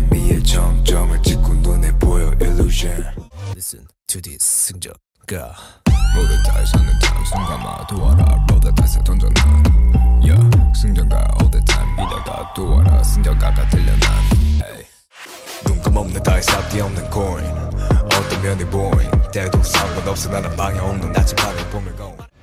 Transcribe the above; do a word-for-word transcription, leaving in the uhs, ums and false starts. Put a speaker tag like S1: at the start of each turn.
S1: 미의 정점을 찍고 눈에 보여 illusion.
S2: Listen to this 승전가.
S1: 모두 다 사는 time 손 감아 도와라 roll the dice 던져놔 yeah 승전가 all the time 이러다 도와라 승전가가 들려 난 hey. 눈감없는 dice 앞뒤 없는 coin 어떤 면이 boring 때도 상관없어 나는 방해 없는 나침반을 보면 go